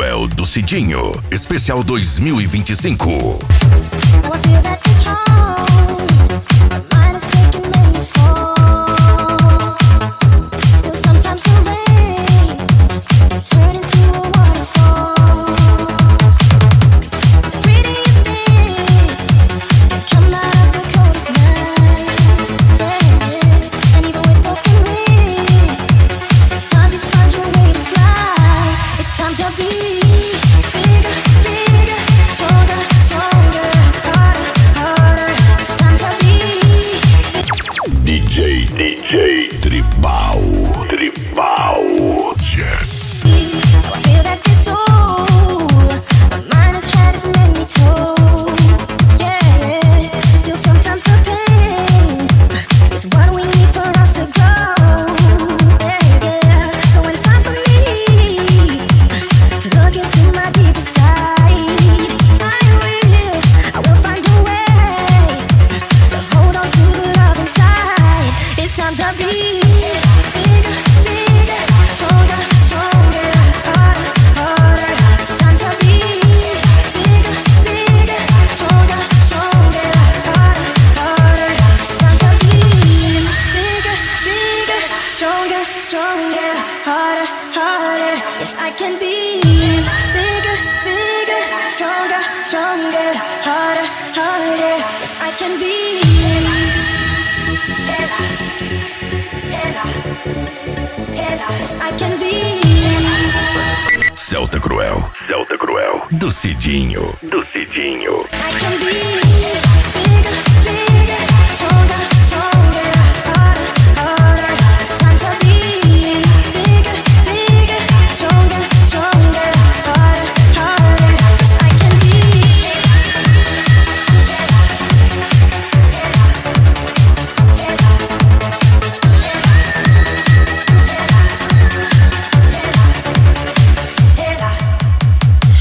Cruel do Cidinho, especial 2025. DJ Tribal. Yes. I feel that this soul of mine has had its many toes. Yeah, still sometimes the pain is what we need for us to grow. Yeah. So when it's time for me to look into my deeper side, I will find a way to hold on to the love inside. It's time to be stronger, harder. Yes, I can be bigger, stronger, harder. Yes, I can be. Yes, I can be. Celta Cruel do Cidinho. I can be bigger, stronger.